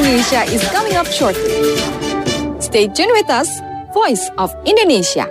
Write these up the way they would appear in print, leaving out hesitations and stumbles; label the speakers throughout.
Speaker 1: Indonesia is coming up shortly. Stay tuned with us, Voice of Indonesia.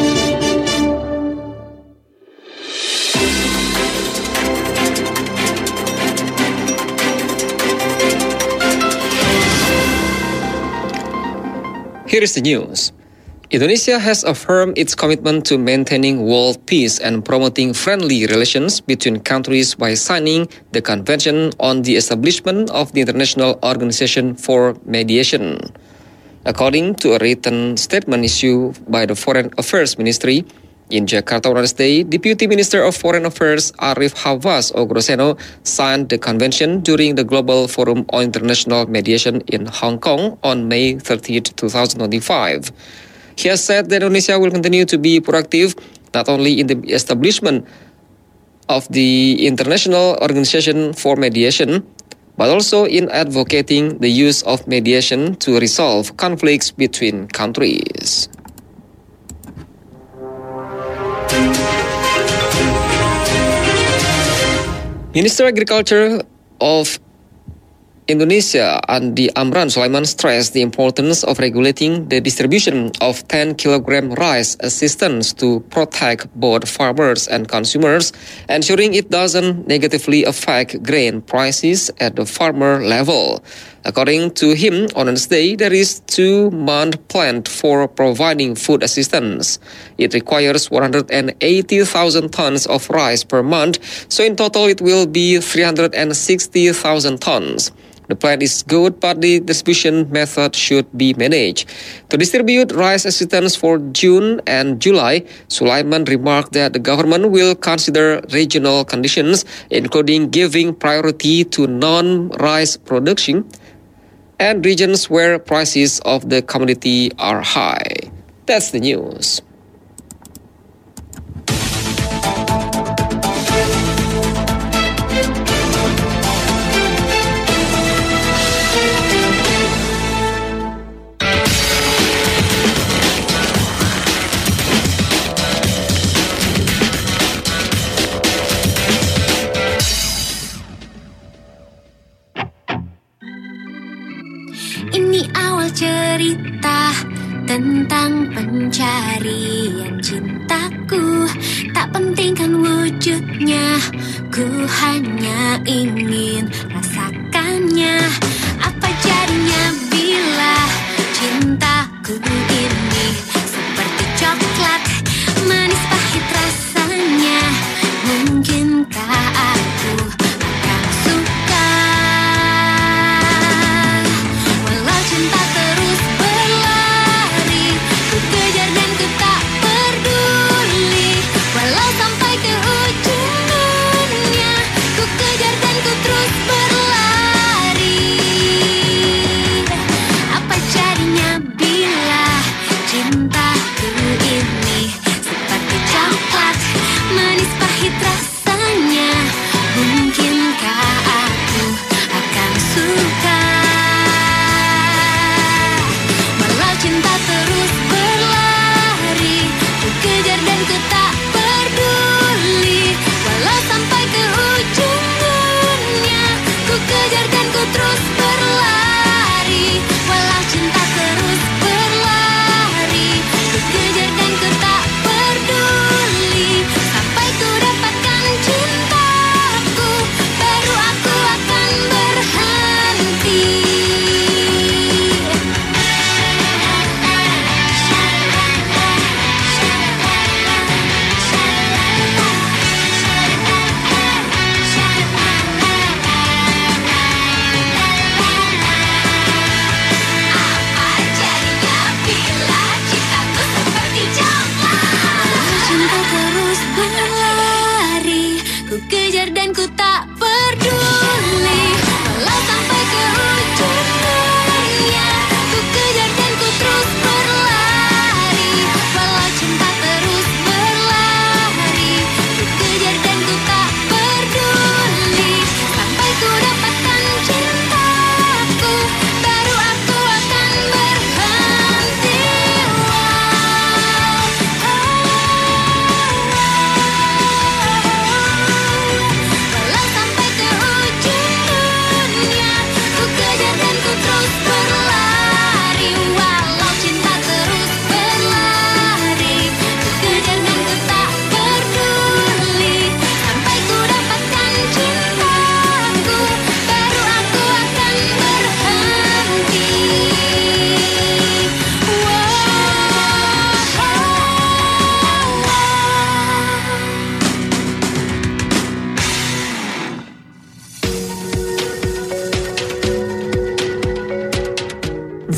Speaker 2: Here is the news. Indonesia has affirmed its commitment to maintaining world peace and promoting friendly relations between countries by signing the Convention on the Establishment of the International Organization for Mediation. According to a written statement issued by the Foreign Affairs Ministry, in Jakarta on Wednesday, Deputy Minister of Foreign Affairs Arif Hafaz Ogroseno signed the convention during the Global Forum on International Mediation in Hong Kong on May 30, 2025. He has said that Indonesia will continue to be proactive not only in the establishment of the International Organization for Mediation, but also in advocating the use of mediation to resolve conflicts between countries. Minister Agriculture of Indonesia, Andi Amran Sulaiman, stressed the importance of regulating the distribution of 10-kilogram rice assistance to protect both farmers and consumers, ensuring it doesn't negatively affect grain prices at the farmer level. According to him, on Wednesday, there is 2-month plan for providing food assistance. It requires 180,000 tons of rice per month, so in total it will be 360,000 tons. The plan is good, but the distribution method should be managed. To distribute rice assistance for June and July, Sulaiman remarked that the government will consider regional conditions, including giving priority to non-rice production and regions where prices of the commodity are high. That's the news.
Speaker 3: Ini awal cerita tentang pencarian cintaku. Tak penting kan wujudnya, ku hanya ingin rasakannya. Apa jadinya bila cintaku ini seperti coklat, manis pahit rasanya. Mungkinkah aku akan suka? Cinta terus berlari, ku kejar dan ku tak peduli. Walau sampai ke ujung dunia, ku kejar dan ku terus berlari. Apa jadinya bila cintaku ini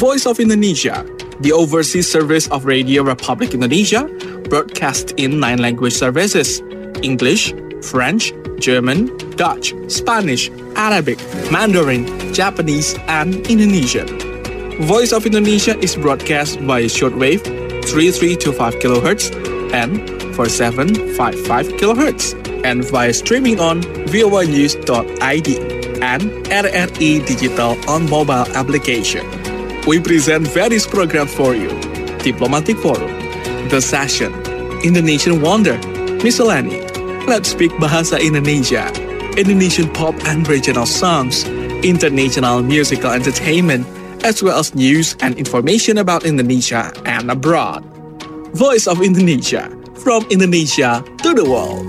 Speaker 4: Voice of Indonesia, the overseas service of Radio Republic Indonesia, broadcast in 9 language services: English, French, German, Dutch, Spanish, Arabic, Mandarin, Japanese, and Indonesian. Voice of Indonesia is broadcast via shortwave 3325 kHz and 4755 kHz, and via streaming on voanews.id and RRI Digital on mobile application. We present various programs for you: Diplomatic Forum, The Session, Indonesian Wonder, Miscellany, Let's Speak Bahasa Indonesia, Indonesian pop and regional songs, international musical entertainment, as well as news and information about Indonesia and abroad. Voice of Indonesia, from Indonesia to the world.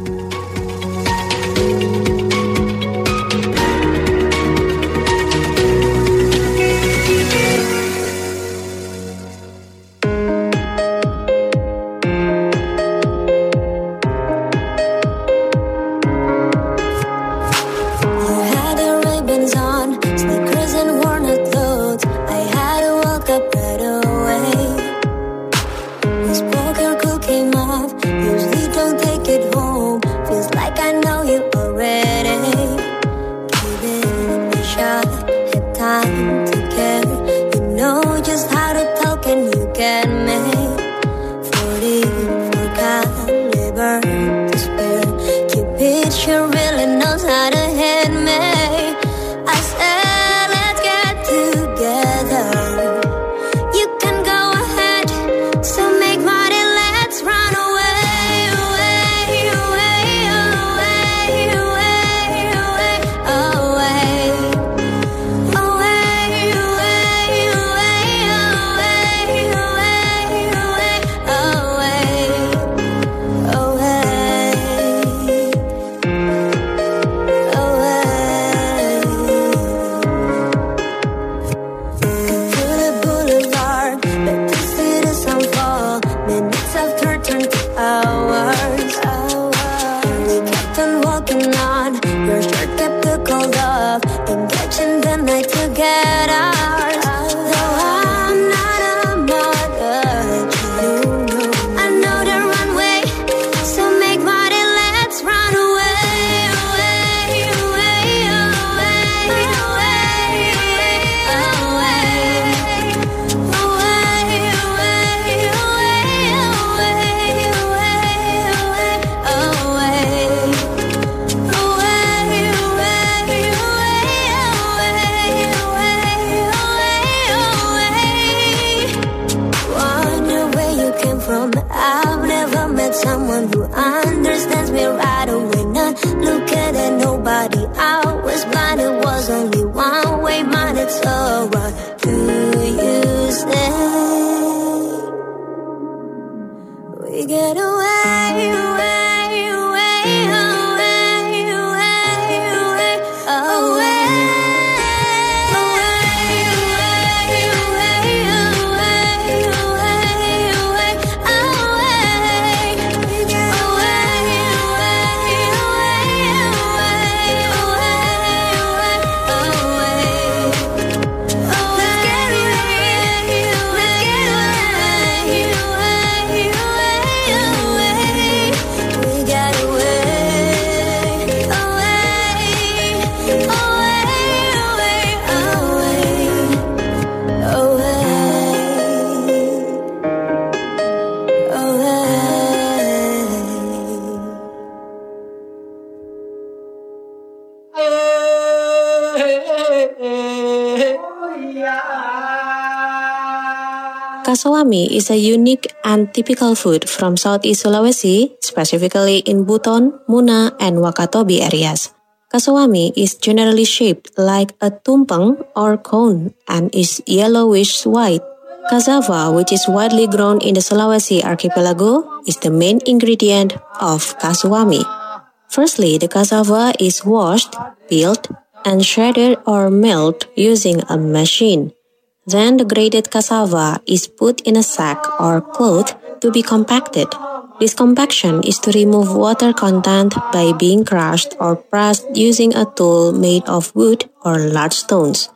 Speaker 5: Kasawami is a unique and typical food from Southeast Sulawesi, specifically in Buton, Muna, and Wakatobi areas. Kasawami is generally shaped like a tumpeng or cone and is yellowish-white. Cassava, which is widely grown in the Sulawesi archipelago, is the main ingredient of kasawami. Firstly, the cassava is washed, peeled, and shredded or milled using a machine. Then the grated cassava is put in a sack or cloth to be compacted. This compaction is to remove water content by being crushed or pressed using a tool made of wood or large stones.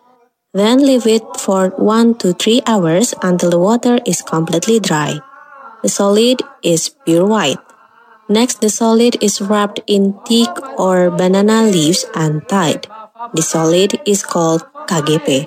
Speaker 5: Then leave it for 1 to 3 hours until the water is completely dry. The solid is pure white. Next, the solid is wrapped in teak or banana leaves and tied. The solid is called KGP.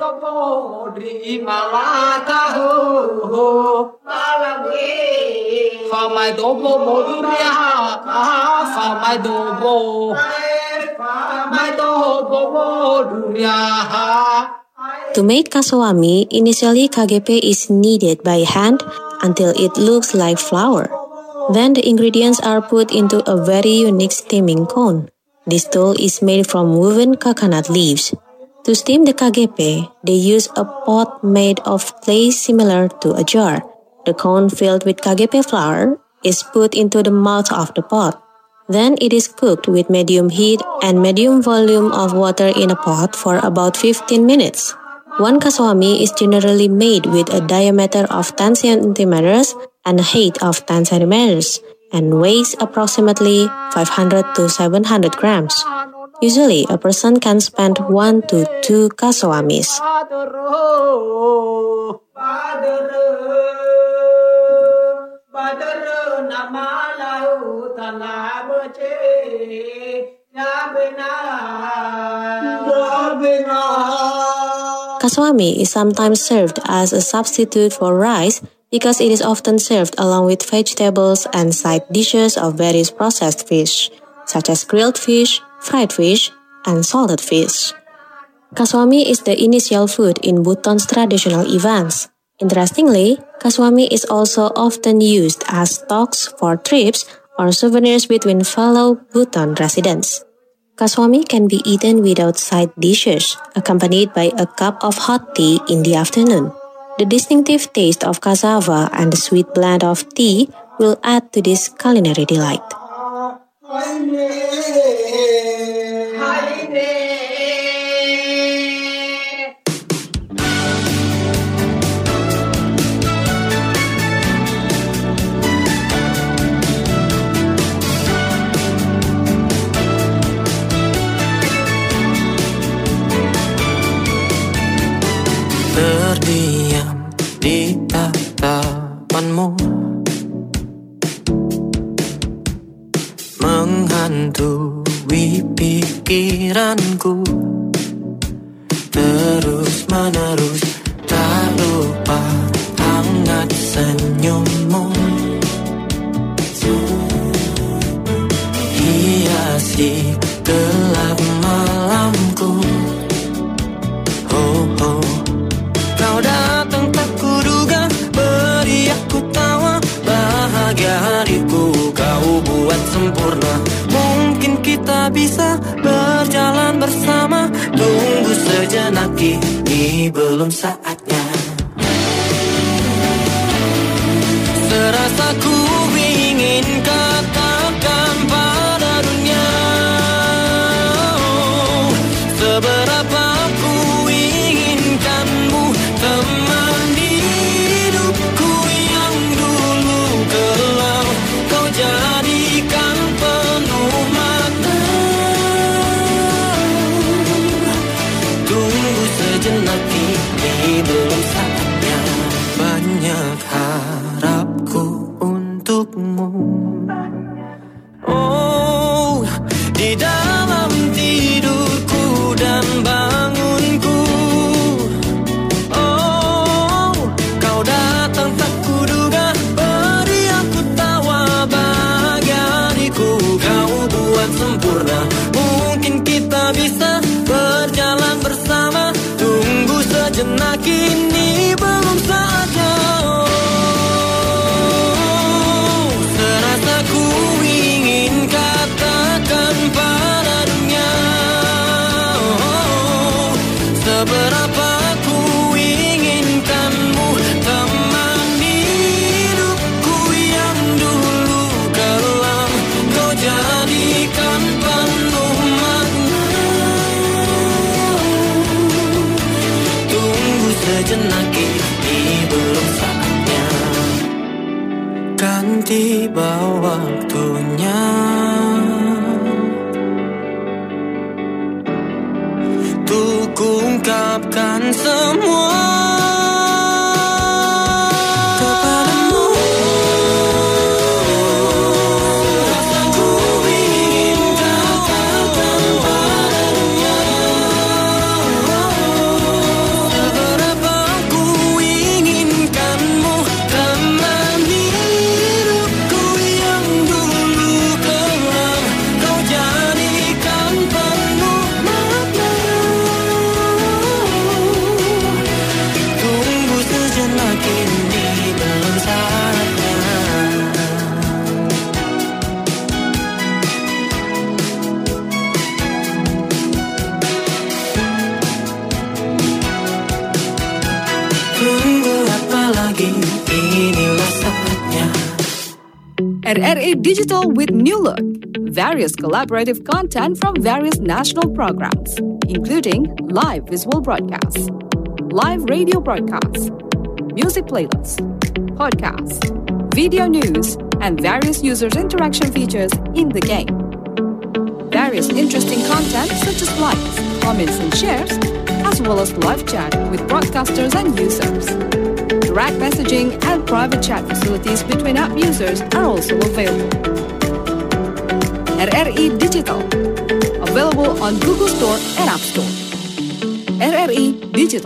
Speaker 5: To make kasawami, initially KGP is kneaded by hand until it looks like flour. Then the ingredients are put into a very unique steaming cone. This tool is made from woven coconut leaves. To steam the KGP, they use a pot made of clay similar to a jar. The cone filled with KGP flour is put into the mouth of the pot. Then it is cooked with medium heat and medium volume of water in a pot for about 15 minutes. One kasawami is generally made with a diameter of 10 centimeters and a height of 10 centimeters and weighs approximately 500 to 700 grams. Usually, a person can spend 1 to 2 kasawamis. Kasawami is sometimes served as a substitute for rice because it is often served along with vegetables and side dishes of various processed fish, such as grilled fish, fried fish, and salted fish. Kasawami is the initial food in Bhutan's traditional events. Interestingly, kasawami is also often used as stocks for trips or souvenirs between fellow Bhutan residents. Kasawami can be eaten without side dishes, accompanied by a cup of hot tea in the afternoon. The distinctive taste of cassava and the sweet blend of tea will add to this culinary delight.
Speaker 6: Terdiam di tatapanmu, menghantui pikiranku, terus menerus tak lupa hangat senyummu, hiasi gelap malamku. Oh, oh. Kau datang tak kuduga, beri aku tawa, bahagia hariku kau buat sempurna. Mungkin kita bisa berjalan bersama, tunggu sejenak, ini belum saatnya. Serasa ku ingin katakan pada dunia, seberapa ku inginkanmu, teman hidupku yang dulu kelam, kau jadikan penuh makna. Tunggu sejenak, ini belum saatnya. Banyak harapku untukmu. Oh, di dalam tidurku dan bangunku. Oh, kau datang tak kuduga, beri aku tawa, bahagia hariku kau buat sempurna. Mungkin kita bisa berjalan bersama, tunggu sejenak, ini belum saatnya. Oh. kuungkapkan semua kepadamu. Rasaku ingin katakan padanya seberapa ku inginkanmu temani hidupku yang dulu kelam. Kau jadikan penuh makna. Tunggu sejenak ini belum saatnya. Tunggu apa lagi, inilah saatnya.
Speaker 1: RRI Digital with New Look. Various collaborative content from various national programs, including live visual broadcasts, live radio broadcasts, music playlists, podcasts, video news, and various users' interaction features in the game. Various interesting content such as likes, comments, and shares, as well as live chat with broadcasters and users. Direct messaging and private chat facilities between app users are also available. RRI Digital, available on Google Store and App Store. RRI Digital.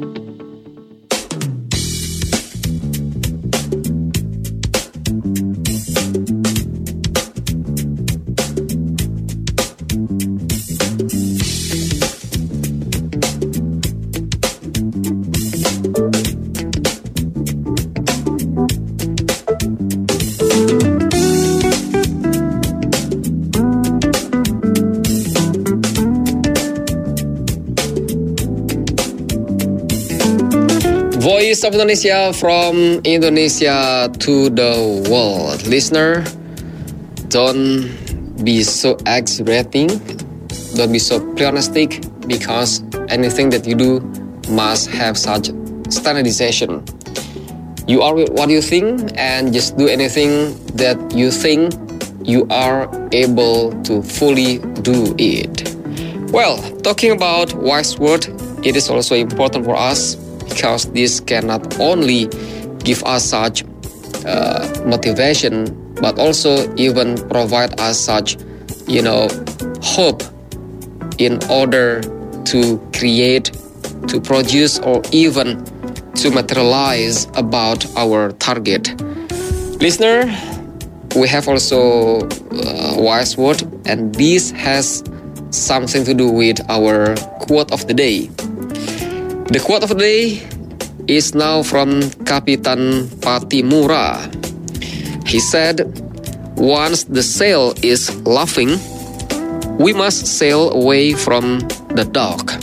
Speaker 2: Voice of Indonesia from Indonesia to the world. Listener, don't be so exaggerating, don't be so pessimistic, because anything that you do must have such standardization. You are what you think, and just do anything that you think you are able to fully do it. Well, talking about wise word, it is also important for us, because this cannot only give us such motivation, but also even provide us such, hope in order to create, to produce, or even to materialize about our target. Listener, we have also wise word, and this has something to do with our quote of the day. The quote of the day is now from Kapitan Patimura. He said, "Once the sail is laughing, we must sail away from the dock."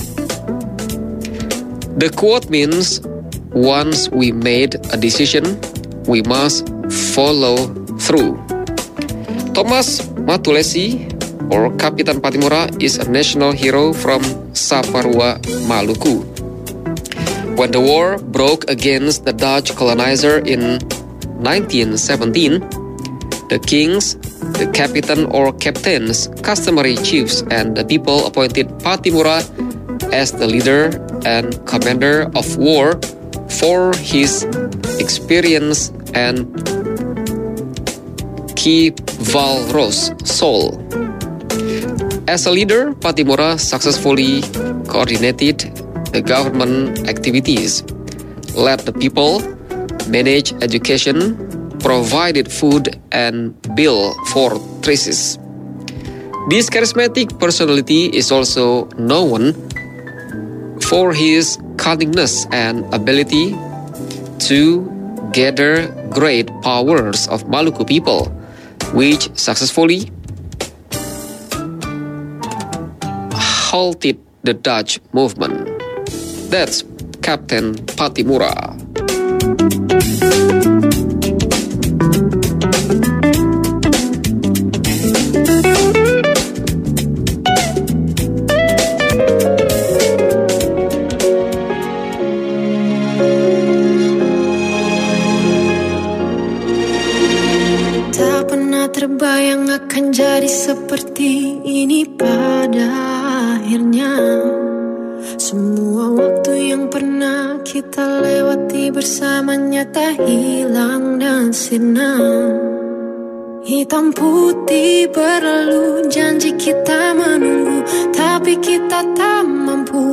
Speaker 2: The quote means, once we made a decision, we must follow through. Thomas Matulesi, or Kapitan Patimura, is a national hero from Saparua, Maluku. When the war broke against the Dutch colonizer in 1917, the kings, the captain or captains, customary chiefs, and the people appointed Patimura as the leader and commander of war for his experience and chivalrous soul. As a leader, Patimura successfully coordinated the government activities, led the people, managed education, provided food, and built fortresses. This charismatic personality is also known for his cunningness and ability to gather great powers of Maluku people, which successfully halted the Dutch movement. That's Captain Patimura.
Speaker 3: Tak pernah terbayang akan jadi seperti ini pada akhirnya. Semua waktu yang pernah kita lewati bersamanya tak hilang dan sirna. Hitam putih berlalu, janji kita menunggu, tapi kita tak mampu.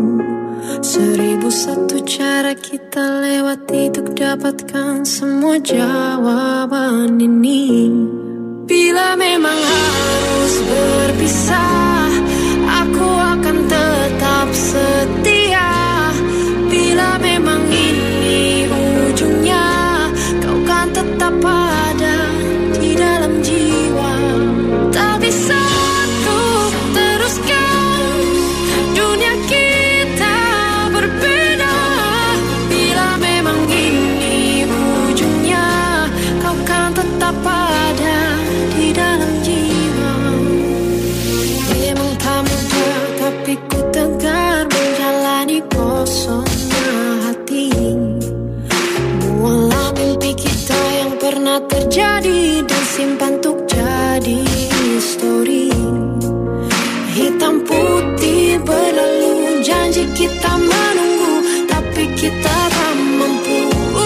Speaker 3: 1001 cara kita lewati untuk dapatkan semua jawaban ini. Bila memang harus berpisah, aku akan tetap setia. Bila memang ini ujungnya, kau kan tetap ada di dalam jiwa. Tak bisa untuk teruskan dunia kita berbeda. Bila memang ini ujungnya, kau kan tetap ada di dalam jiwa. Memang tak mudah, tapi ku tegar menjalani kosongnya hati. Buanglah mimpi kita yang pernah terjadi dan simpan untuk jadi histori. Hitam putih berlalu, janji kita menunggu, tapi kita tak mampu.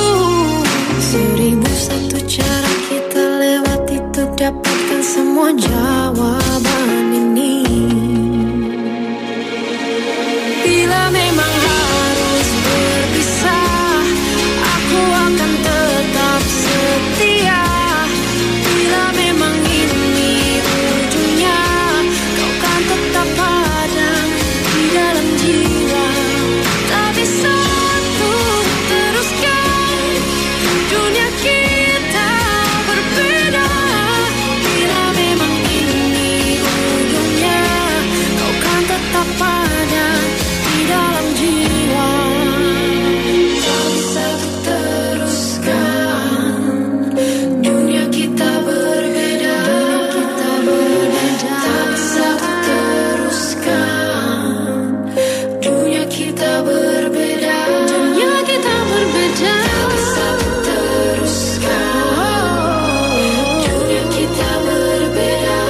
Speaker 3: 1001 cara kita lewati untuk dapatkan semua jawaban ini. Bila memang harus berpisah, aku akan tetap setia. Bila memang ini ujungnya, kau kan tetap ada di dalam jiwa. Tak bisa untuk teruskan dunia kita berbeda. Bila memang ini ujungnya, kau kan tetap ada di dalam jiwa. Tak bisa teruskan dunia kita berbeda. Tak bisa teruskan dunia kita berbeda. Dunia kita berbeda. Tak bisa teruskan dunia kita berbeda.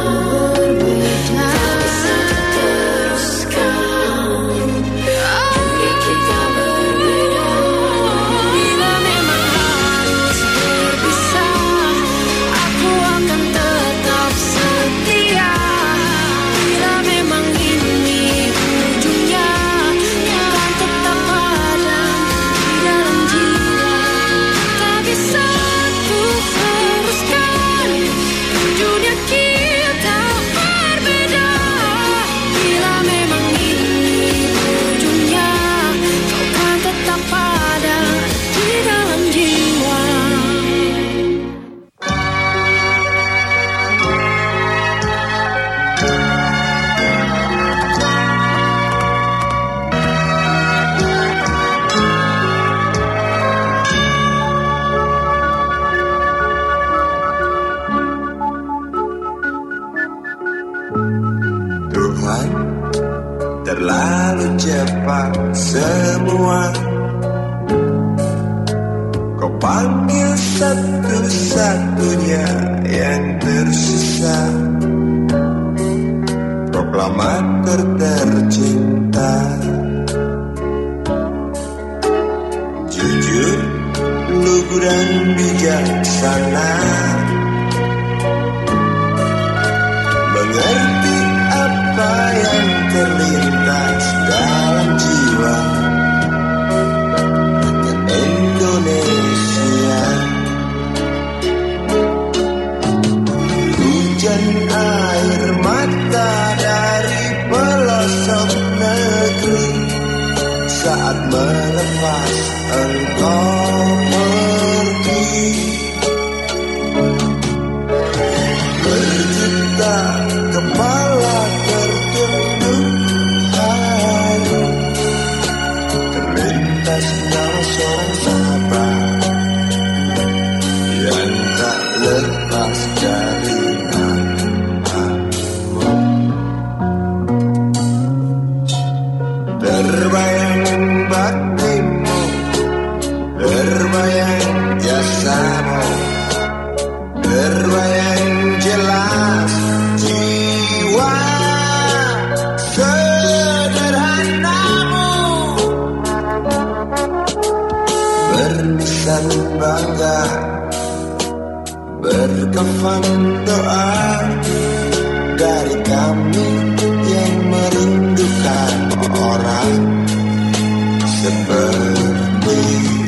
Speaker 3: Tak bisa teruskan dunia kita berbeda. Bila memang harus berpisah, aku akan tetap setia. Bila memang ini ujungnya, kau kan tetap ada di dalam jiwa. Tak bisa untuk teruskan dunia kita berbeda. Bila memang ini ujungnya, kau kan tetap ada di dalam jiwa.
Speaker 7: Tuhan, terlalu cepat semua. Kau panggil satu-satunya yang tersisa, proklamator tercinta. Jujur, lugu dan bijaksana, mengerti apa yang terlintas dalam jiwa rakyat Indonesia. Hujan air mata dari pelosok negeri saat melepas engkau pergi. Berjuta kepala tertunduk haru, terlintas nama seorang sahabat yang tak lepas dari namamu. Terbayang baktimu, terbayang berkafan doa dari kami yang merindukan orang seperti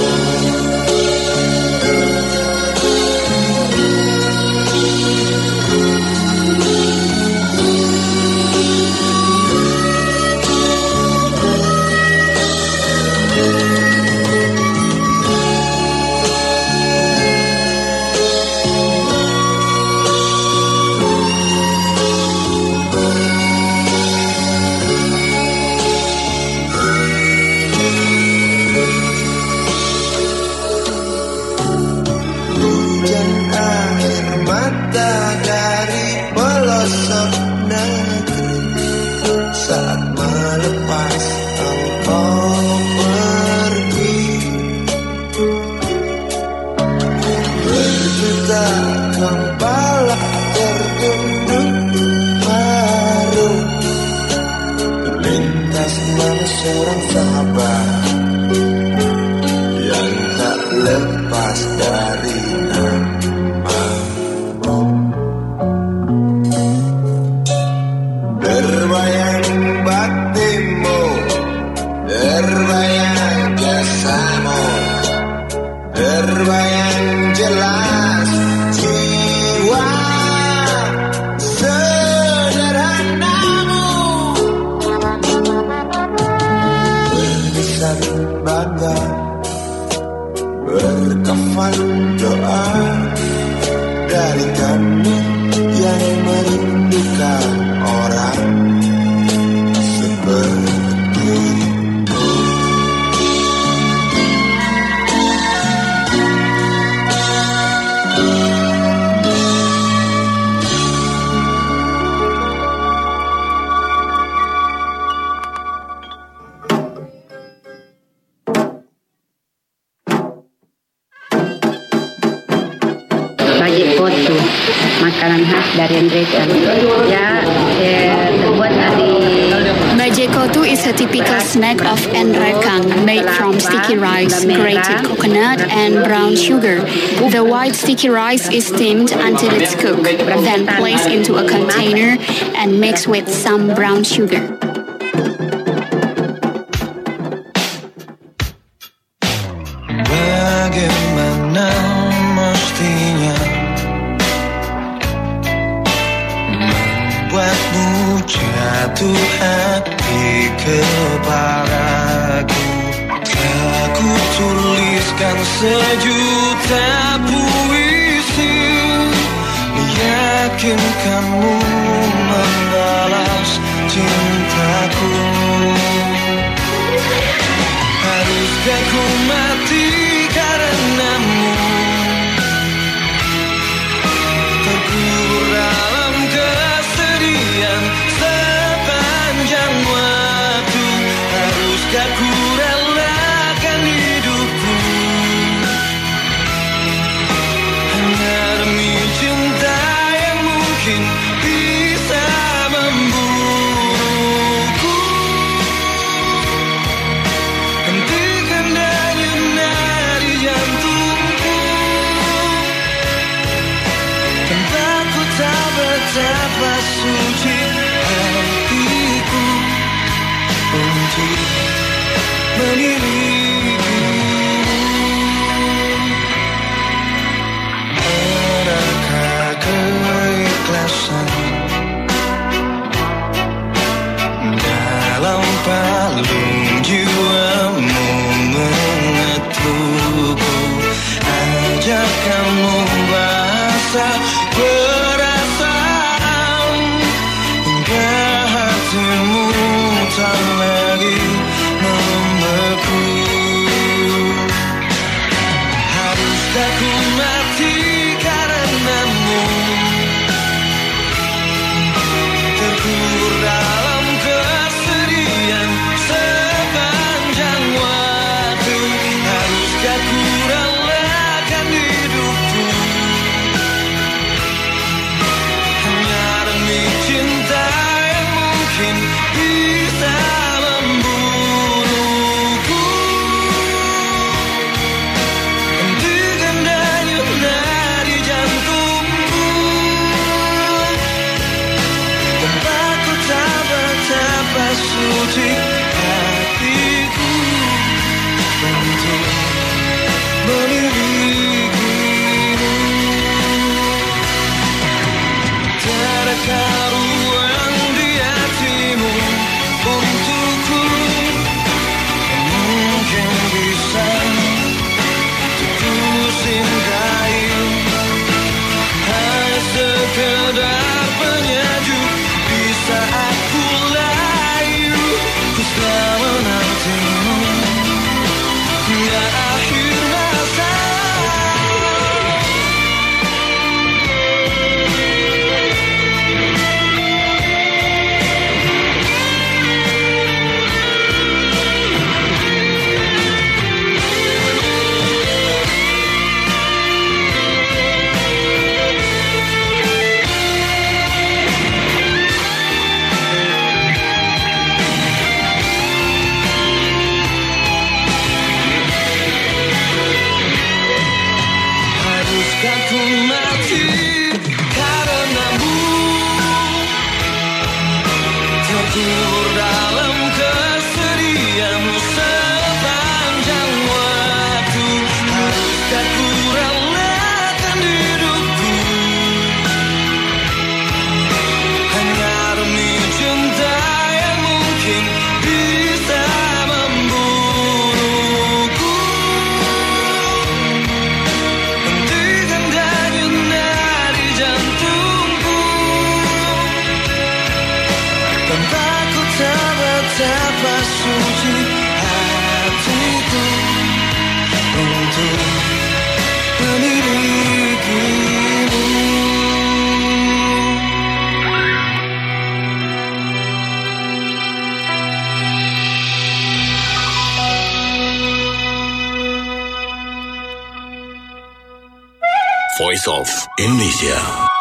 Speaker 7: saat melepas engkau pergi. Berjuta kepala tertunduk haru lintas nama seorang sahabat yang tak lepas dari terbayang baktimu, terbayang jasamu, terbayang jelas jiwa sederhanamu. Berlisan bangga, berkafan doa dari kami yang merindukan orang seperti
Speaker 8: Bajik kotu, makanan khas dari mereka. Ya, terbuat dari
Speaker 9: Bajik kotu is a typical snack of Nrekang made from sticky rice, grated coconut, and brown sugar. The white sticky rice is steamed until it's cooked, then placed into a container and mixed with some brown sugar.
Speaker 7: bagaimana mestinya membuatmu jatuh hati kepadaku. Aku tuliskan sejuta puisi, meyakinkanmu membalas cintaku. Haruskah ku mati karenamu, terkubur dalam kesedihan sepanjang waktu. Haruskah ku relakan hidupku hanya demi cinta yang mungkin bisa membunuhku. Hentikan denyut nadi jantungku, tanpa ku tahu betapa suci hatiku untuk meniriku. Adakah keikhlasan dalam palung jiwamu mengetukku? Ajak kamu bahasa perasaan hingga hatimu tak lagi membeku. Haruskah ku mati karenamu, terkubur dalam kesedihan sepanjang waktu. Haruskah ku relakan hidupku hanya demi cinta yang mungkin bisa membunuhku. suci hatiku untuk memilikimu. Tiada ruang di hatimu untukku yang mungkin bisa kucintai. Hanya sekedar penyejuk di saat ku layu, ku selalu menantimu hingga akhir masa. Haruskah ku mati karenamu, terkubur dalam kesedihanmu sepanjang waktu. Haruskah ku relakan hidupku hanya demi cinta yang mungkin bisa membunuhku. Hentikan denyut nadi jantungku, tanpa ku tak betapa suci hatiku untuk memilikimu.
Speaker 10: Voice of Indonesia.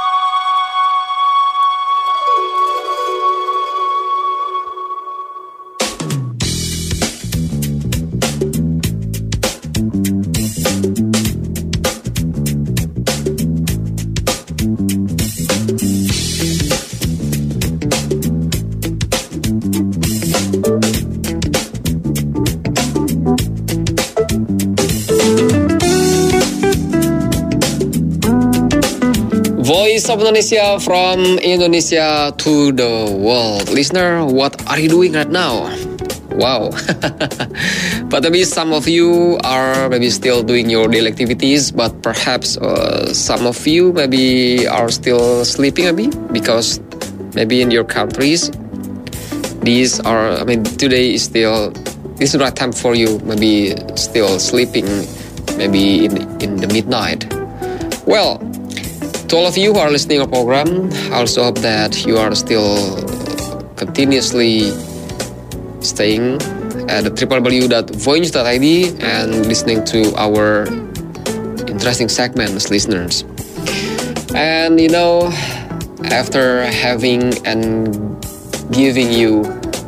Speaker 2: Voice of Indonesia from Indonesia to the world. Listener, what are you doing right now? Wow. But maybe some of you are maybe still doing your daily activities, but perhaps some of you maybe are still sleeping maybe, because maybe in your countries today is still, this is the right time for you, maybe still sleeping, maybe in the midnight. Well, to all of you who are listening to our program, I also hope that you are still continuously staying at the www.voice.id and listening to our interesting segments, listeners. And after having and giving you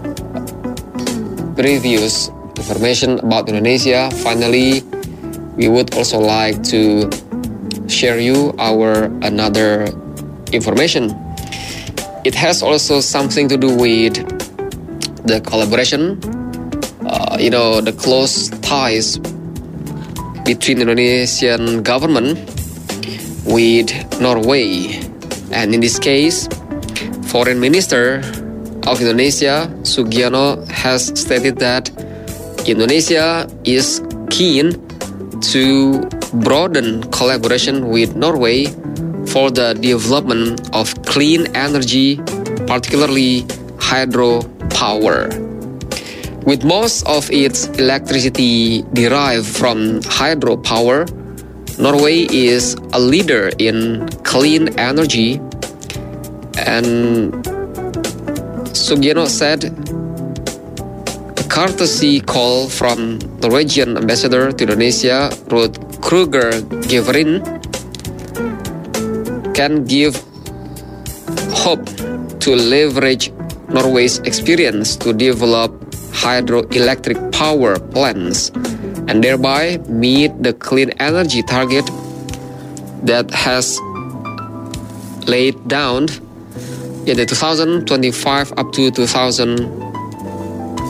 Speaker 2: previous information about Indonesia, finally we would also like to share you our another information. It has also something to do with the collaboration, the close ties between the Indonesian government with Norway. And in this case, Foreign Minister of Indonesia, Sugiono, has stated that Indonesia is keen to broaden collaboration with Norway for the development of clean energy, particularly hydropower. With most of its electricity derived from hydropower, Norway is a leader in clean energy. And Sugiono said, a courtesy call from Norwegian ambassador to Indonesia, Ruud Kruger Geverin, can give hope to leverage Norway's experience to develop hydroelectric power plants and thereby meet the clean energy target that has laid down in the 2025 up to 2030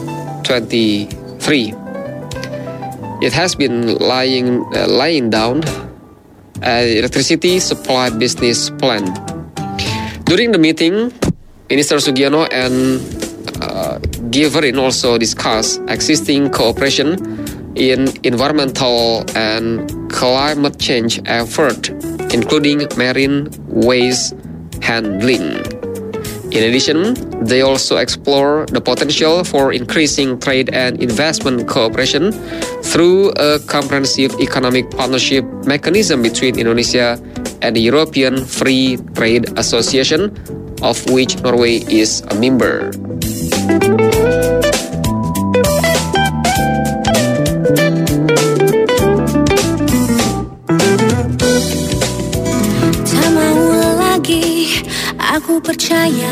Speaker 2: 2023. It has been laying down an electricity supply business plan. During the meeting, Minister Sugiono and Giverin also discussed existing cooperation in environmental and climate change effort, including marine waste handling. In addition, they also explore the potential for increasing trade and investment cooperation through a comprehensive economic partnership mechanism between Indonesia and the European Free Trade Association, of which Norway is a member.
Speaker 3: Tak mau lagi aku percaya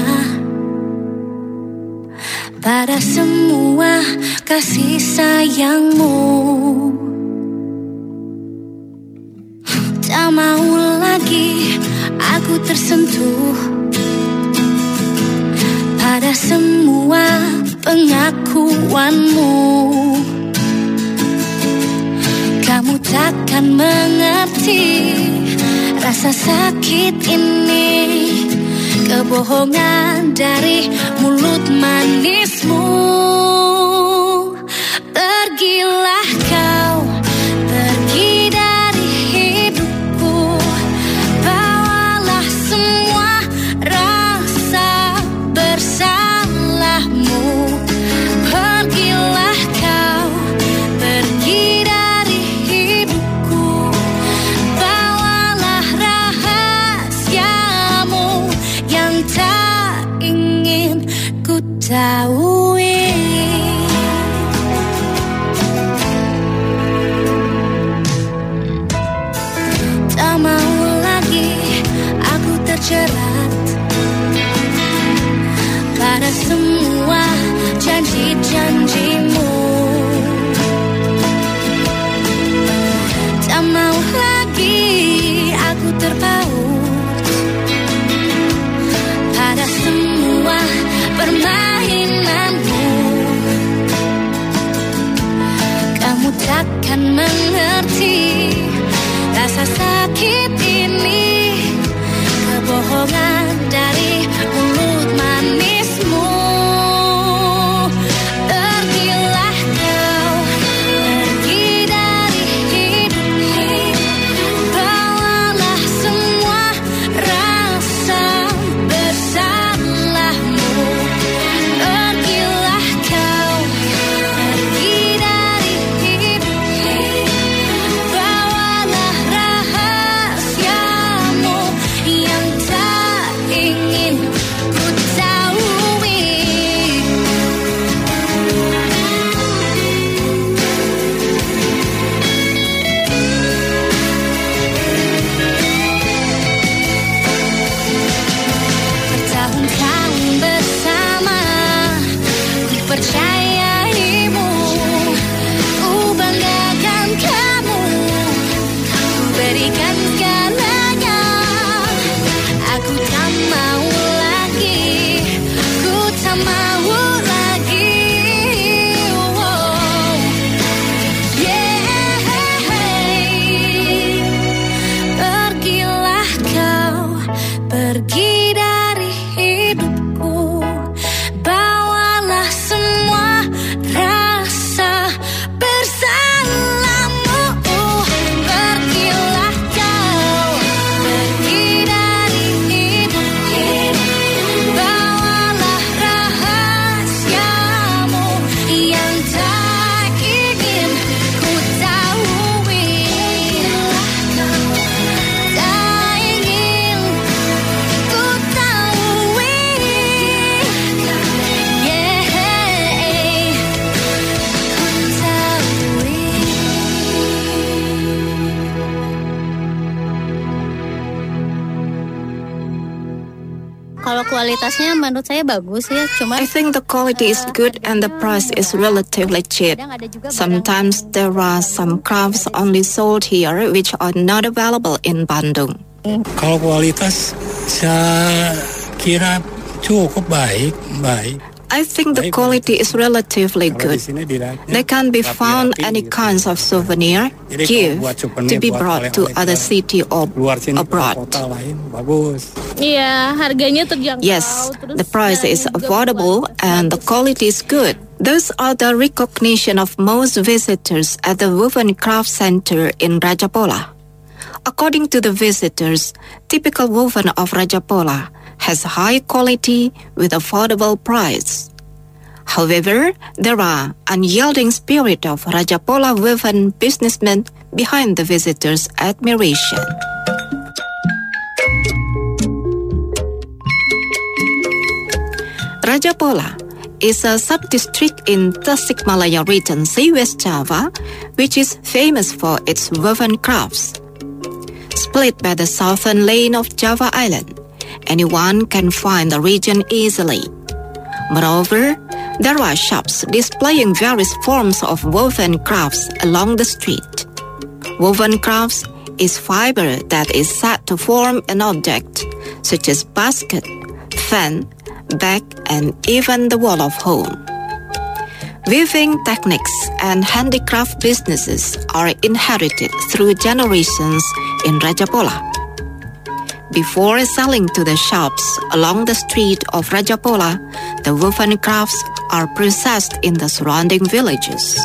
Speaker 3: pada semua kasih sayangmu. Tak mau lagi aku tersentuh pada semua pengakuanmu. Kamu takkan mengerti rasa sakit ini, kebohongan dari mulut manismu. Pergilah kau, pergi dari hidupku, bawalah semua rasa bersalahmu. Pergilah kau, pergi dari hidupku, bawalah rahasiamu yang tak ingin ku tahu. Tak mau lagi aku terjerat pada semua janji-janjimu. Tak mau lagi aku terpaut pada semua permainanmu. Kamu takkan mengerti rasa sakit ini, kebohongan dari mulut manismu. Pergilah kau, pergi dari hidupku, bawalah semua rasa bersalahmu. Pergilah kau, pergi dari hidupku, bawalah rahasiamu yang tak ingin ku tahu. Bertahun-tahun bersama ku percayaimu, ku banggakan kamu, ku berikan segalanya. Aku tak mau lagi, ku tak mau lagi. Oh, yeah. Pergilah kau, pergi dari hidupku, bawalah semua rasa bersalahmu. Pergilah kau, pergi dari hidupku, bawalah rahasiamu yang tak ingin ku tahu. Tak ingin ku tahu. Yeah,
Speaker 10: Kalau kualitasnya menurut saya bagus ya, cuma
Speaker 11: I think the quality is good and the price is relatively cheap. Sometimes there are some crafts only sold here which are not available in Bandung.
Speaker 12: Kalau kualitas saya kira cukup baik.
Speaker 11: I think the quality is relatively good. There can be found any kinds of souvenir, gift to be brought to other city or abroad. Yes, the price is affordable and the quality is good. Those are the recognition of most visitors at the Woven Craft Center in Rajapola. According to the visitors, typical woven of Rajapola has high quality with affordable price. However, there are unyielding spirit of Rajapola woven businessmen behind the visitors' admiration. Rajapola is a sub-district in Tasikmalaya Regency, West Java, which is famous for its woven crafts. Split by the southern lane of Java Island, anyone can find the region easily. Moreover, there are shops displaying various forms of woven crafts along the street. Woven crafts is fiber that is said to form an object, such as basket, fan, bag, and even the wall of home. Weaving techniques and handicraft businesses are inherited through generations in Rajapola. Before selling to the shops along the street of Rajapola, the woven crafts are processed in the surrounding villages.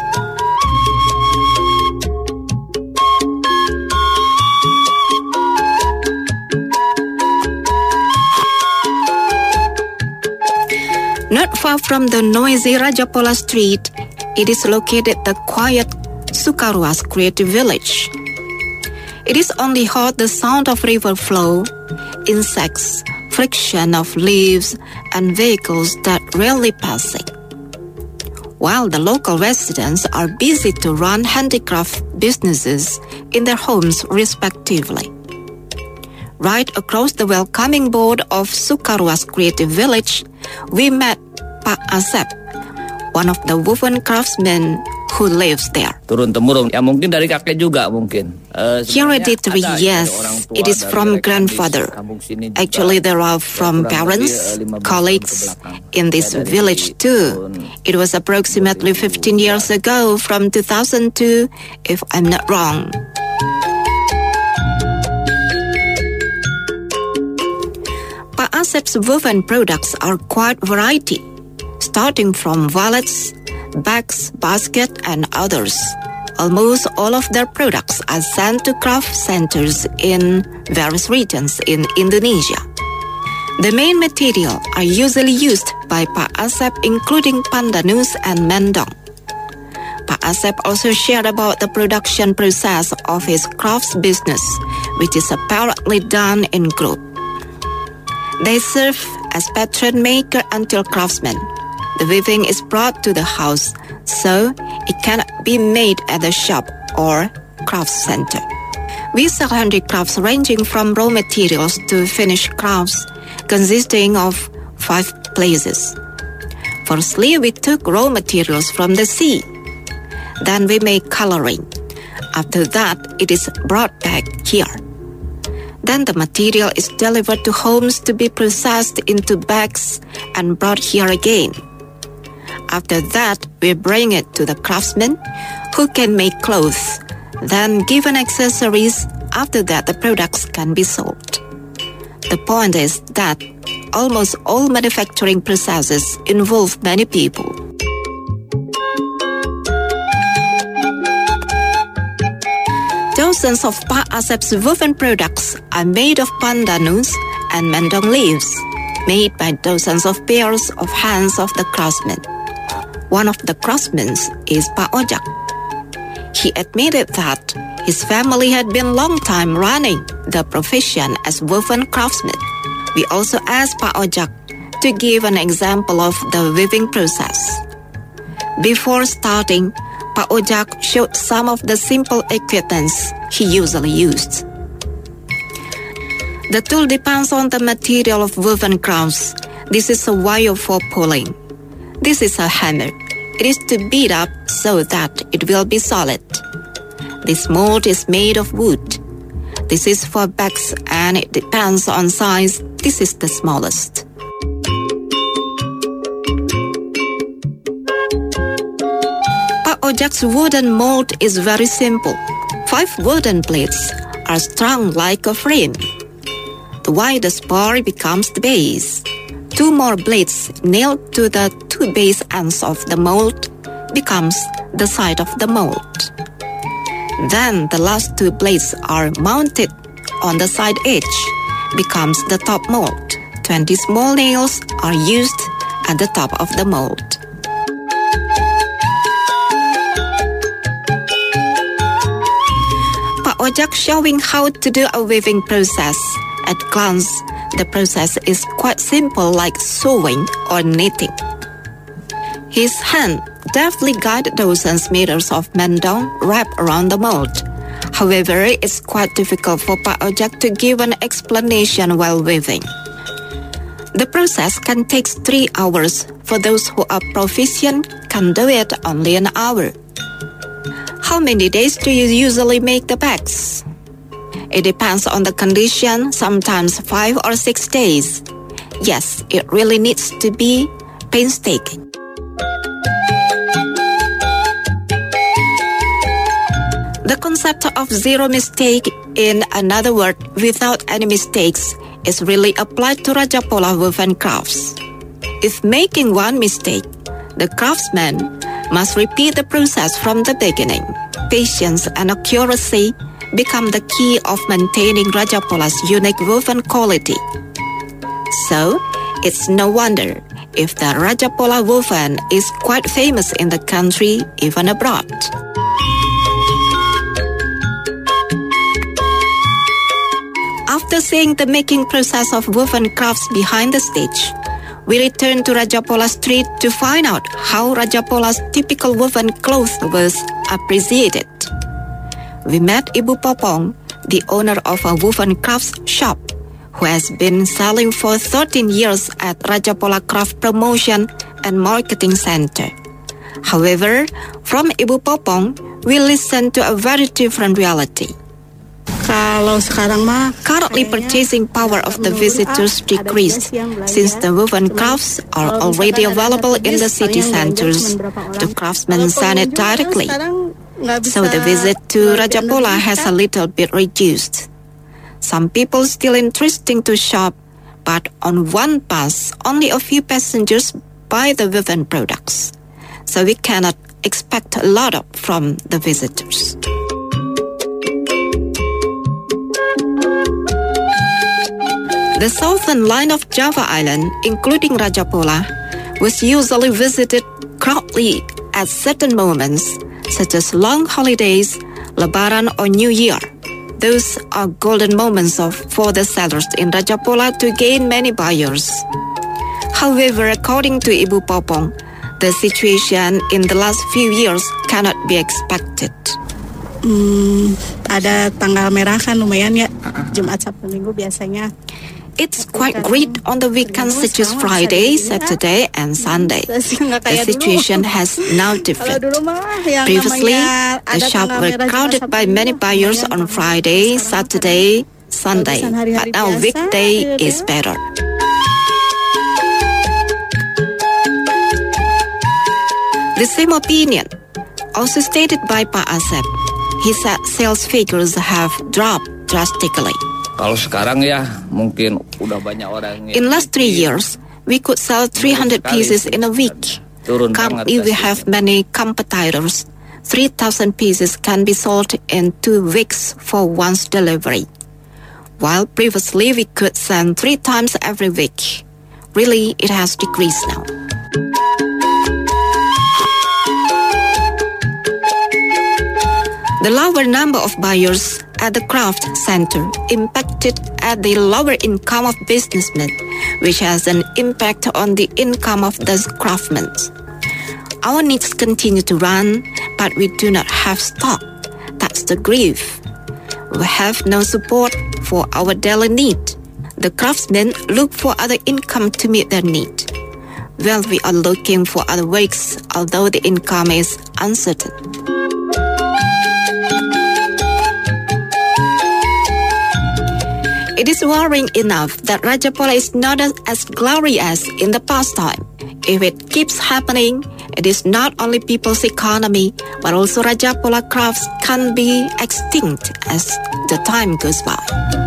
Speaker 11: Not far from the noisy Rajapola street, it is located the quiet Sukaruas Creative Village. It is only heard the sound of river flow, insects, friction of leaves, and vehicles that rarely passing. While the local residents are busy to run handicraft businesses in their homes respectively. Right across the welcoming board of Sukaruas Creative Village, we met Pak Asep, one of the woven craftsmen who lives there.
Speaker 12: Turun-temurun, ya mungkin dari kakek juga mungkin.
Speaker 11: Hereditary, yes, it is from grandfather. Actually, there are from parents, colleagues in this village too. It was approximately 15 years ago, from 2002, if I'm not wrong. Pak Asep's woven products are quite variety, starting from wallets, bags, basket, and others. Almost all of their products are sent to craft centers in various regions in Indonesia. The main material are usually used by Pak Asep, including pandanus and mendong. Pak Asep also shared about the production process of his crafts business, which is apparently done in group. They serve as pattern maker until craftsmen. The weaving is brought to the house, so it cannot be made at the shop or craft center. We sell handicrafts ranging from raw materials to finished crafts, consisting of 5 places. Firstly, we took raw materials from the sea. Then we make coloring. After that, it is brought back here. Then the material is delivered to homes to be processed into bags and brought here again. After that, we bring it to the craftsmen who can make clothes, then given accessories. After that, the products can be sold. The point is that almost all manufacturing processes involve many people. Dozens of Pak Asep's woven products are made of pandanus and mendong leaves, made by dozens of pairs of hands of the craftsmen. One of the craftsmen is Pak Ojak. He admitted that his family had been long time running the profession as woven craftsman. We also asked Pak Ojak to give an example of the weaving process. Before starting, Pak Ojak showed some of the simple equipment he usually used. The tool depends on the material of woven crafts. This is a wire for pulling. This is a hammer. It is to beat up so that it will be solid. This mold is made of wood. This is for bags and it depends on size. This is the smallest. Ojak's wooden mold is very simple. 5 wooden plates are strung like a frame. The widest bar becomes the base. 2 more blades nailed to the 2 base ends of the mold becomes the side of the mold. Then the last 2 blades are mounted on the side edge, becomes the top mold. 20 small nails are used at the top of the mold. Pak Ojak showing how to do a weaving process. At glance, the process is quite simple, like sewing or knitting. His hand deftly guided dozens meters of mendong wrapped around the mold. However, it's quite difficult for Pak Ojak to give an explanation while weaving. The process can take 3 hours. For those who are proficient, can do it only an hour. How many days do you usually make the bags? It depends on the condition, sometimes 5 or 6 days. Yes, it really needs to be painstaking. The concept of zero mistake, in another word, without any mistakes, is really applied to Rajapola woven crafts. If making one mistake, the craftsman must repeat the process from the beginning. Patience and accuracy become the key of maintaining Rajapola's unique woven quality. So, it's no wonder if the Rajapola woven is quite famous in the country, even abroad. After seeing the making process of woven crafts behind the stage, we return to Rajapola Street to find out how Rajapola's typical woven cloth was appreciated. We met Ibu Popong, the owner of a woven crafts shop, who has been selling for 13 years at Rajapola Craft Promotion and Marketing Center. However, from Ibu Popong, we listen to a very different reality. Currently, purchasing power of the visitors decreased since the woven crafts are already available in the city centers. The craftsmen send it directly, so the visit to Rajapola has a little bit reduced. Some people still interesting to shop, but on one bus, only a few passengers buy the woven products, so we cannot expect a lot from the visitors. The southern line of Java Island, including Rajapola, was usually visited crowdly at certain moments, such as long holidays, Lebaran or New Year. Those are golden moments for the sellers in Rajapola to gain many buyers. However, according to Ibu Popong, the situation in the last few years cannot be expected.
Speaker 13: Ada tanggal merah kan lumayan ya, Jumat Sabtu Minggu biasanya.
Speaker 11: It's quite great on the weekends such as Friday, Saturday, and Sunday. The situation has now different. Previously, the shops were crowded by many buyers on Friday, Saturday, Sunday, but now weekday is better. The same opinion, also stated by Pak Asep. He said sales figures have dropped drastically.
Speaker 12: Kalau sekarang ya mungkin udah banyak orang.
Speaker 11: In last 3 years, we could sell 300 pieces in a week. Currently, we have many competitors. 3,000 pieces can be sold in 2 weeks for one's delivery, while previously we could send 3 times every week. Really, it has decreased now. The lower number of buyers at the craft center impacted at the lower income of businessmen, which has an impact on the income of the craftsmen. Our needs continue to run, but we do not have stock. That's the grief. We have no support for our daily need. The craftsmen look for other income to meet their need. Well, we are looking for other ways, although the income is uncertain. It is worrying enough that Rajapola is not as glorious in the past time. If it keeps happening, It is not only people's economy, but also Rajapola crafts can be extinct as the time goes by.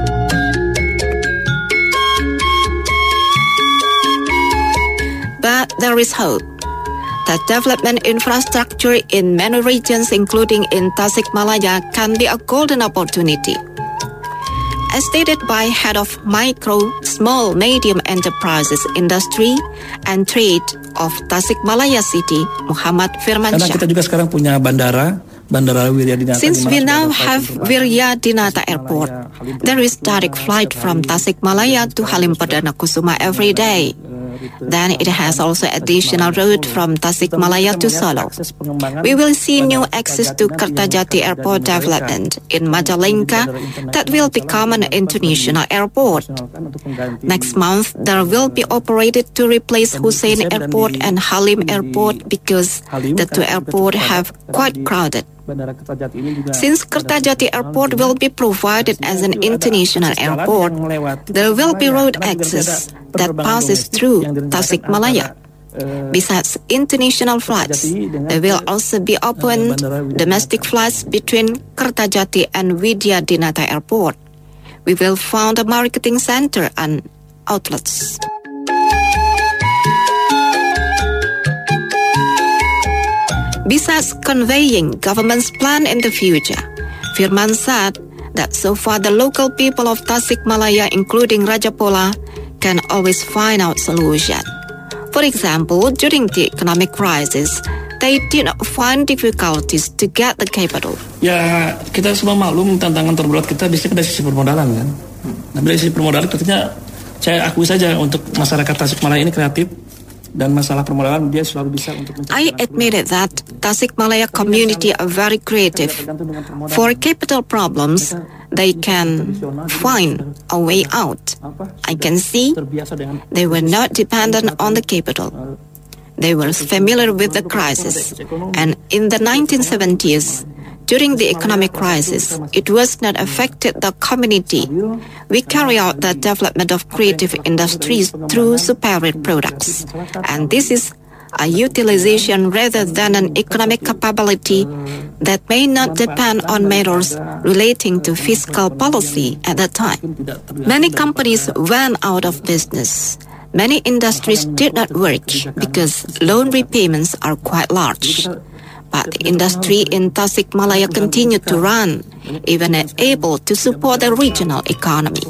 Speaker 11: But there is hope that development infrastructure in many regions, including in Tasikmalaya, can be a golden opportunity. As stated by Head of Micro, Small, Medium Enterprises Industry and Trade of Tasikmalaya City, Muhammad Firmansyah.
Speaker 14: Karena kita juga sekarang punya bandara Wiryadinata.
Speaker 11: Since we now have Wiryadinata Airport, there is direct flight from Tasikmalaya to Halim Perdana Kusuma every day. Then it has also additional route from Tasikmalaya to Solo. We will see new access to Kertajati Airport development in Majalengka that will become an international airport. Next month, there will be operated to replace Hussein Airport and Halim Airport because the two airports have quite crowded. Since Kertajati Airport will be provided as an international airport, there will be road access that passes through Tasikmalaya. Besides international flights, there will also be open domestic flights between Kertajati and Wiryadinata Airport. We will found a marketing center and outlets. Besides conveying government's plan in the future, Firman said that so far the local people of Tasikmalaya, including Rajapola, can always find out solution. For example, during the economic crisis, they did not find difficulties to get the capital.
Speaker 14: Ya, kita semua maklum tantangan terberat kita biasanya dari sisi permodalan kan. Nah, dari sisi permodalan tentunya saya akui saja untuk masyarakat Tasikmalaya ini kreatif. Dan masalah permodalan dia selalu bisa untuk
Speaker 11: I admitted that Tasikmalaya community are very creative. For capital problems, they can find a way out. I can see they were not dependent on the capital. They were familiar with the crisis. And in the 1970s, during the economic crisis, it was not affected the community. We carry out the development of creative industries through superior products. And this is a utilization rather than an economic capability that may not depend on matters relating to fiscal policy at that time. Many companies went out of business. Many industries did not work because loan repayments are quite large. But the industry in Tasikmalaya continued to run, even able to support the regional economy.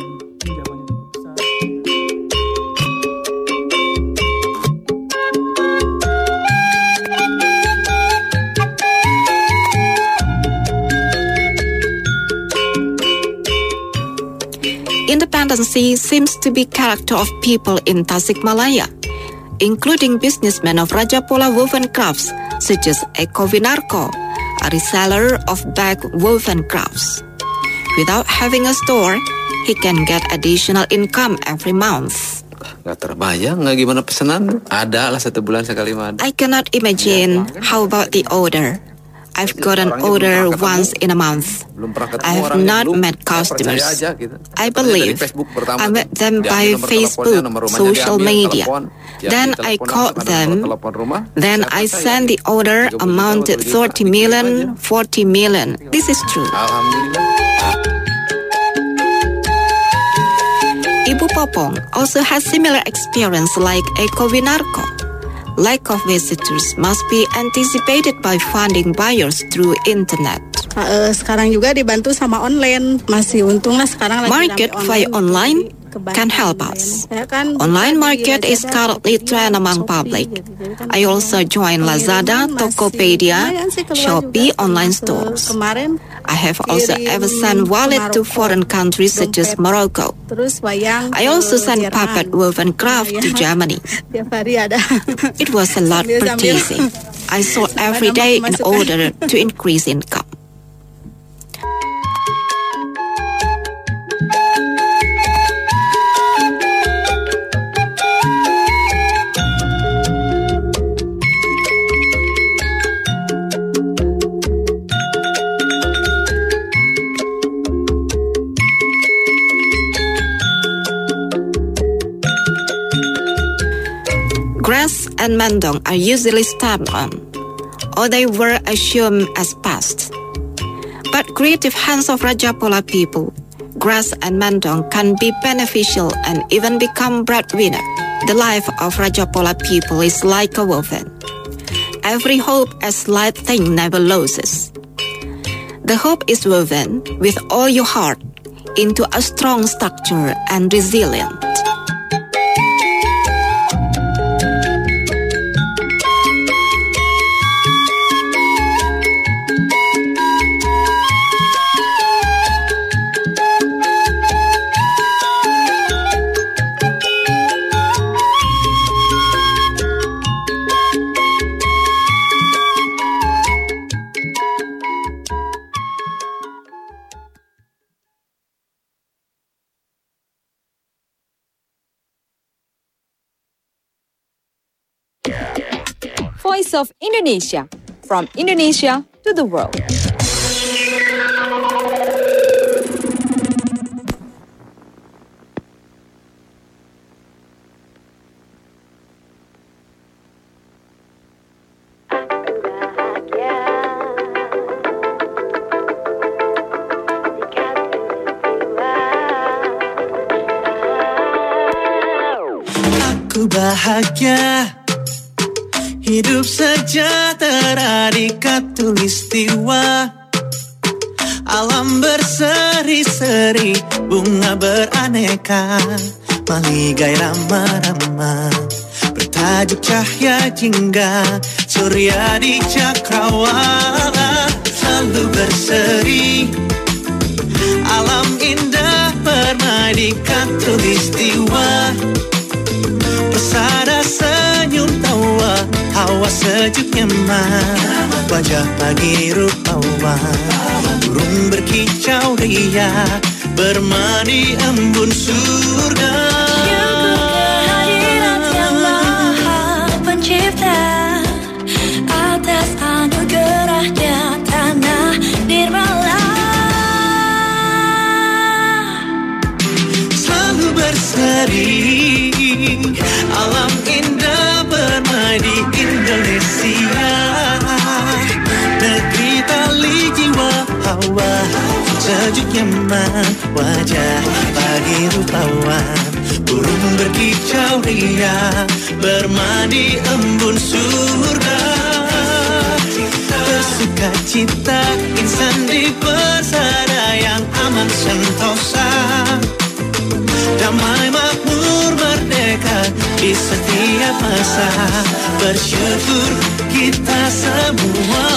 Speaker 11: Independency seems to be character of people in Tasikmalaya, including businessmen of Rajapola woven crafts such as Eko Winarko, a reseller of bag woven crafts. Without having a store, he can get additional income every month.
Speaker 15: Gak terbayang, nggak gimana pesanan? Ada lah 1 bulan sekali mah.
Speaker 11: I cannot imagine how about the order. I've got an order once in a month. I have not met customers. I believe I met them by Facebook, social media. Then I called them. Then I sent the order amounted 30 million, 40 million. This is true. Ibu Popong also has similar experience like Eko Winarko. Lack of visitors must be anticipated by funding buyers through internet.
Speaker 13: Sekarang juga dibantu sama online. Masih untung lah sekarang lagi
Speaker 11: market via online can help us. Online market is currently trend among public. I also join Lazada, Tokopedia, Shopee online stores. I have also ever sent wallet to foreign countries such as Morocco. I also sent puppet woven craft to Germany. It was a lot purchasing. I sold every day in order to increase income. and mendong are usually stepped on, or they were assumed as past. But creative hands of Rajapala people, grass and mendong can be beneficial and even become breadwinner. The life of Rajapala people is like a woven. Every hope a slight thing never loses. The hope is woven with all your heart into a strong structure and resilient.
Speaker 1: Voice of Indonesia, from Indonesia to the world.
Speaker 7: Aku bahagia hidup sejahtera di khatulistiwa. Alam berseri-seri, bunga beraneka, maligai rama-rama, bertajuk cahaya jingga, surya di cakrawala. Selalu berseri, alam indah permai di khatulistiwa. Pesada senyum tawa, hawa sejuk nyaman, wajah pagi rupawan, burung berkicau ria, bermandi embun surga.
Speaker 3: Syukur kehadirat yang maha pencipta, atas anugerahnya tanah nirmala.
Speaker 7: Selalu berseri, alam indah bermain di Indonesia. Negeri tali jiwa hawa, sejuk nyaman, wajah pagi rupawan, burung berkicau ria, bermandi embun surga. Bersuka cita insan di persada yang aman sentosa, damai makmur merdeka di setiap masa. Bersyukur kita semua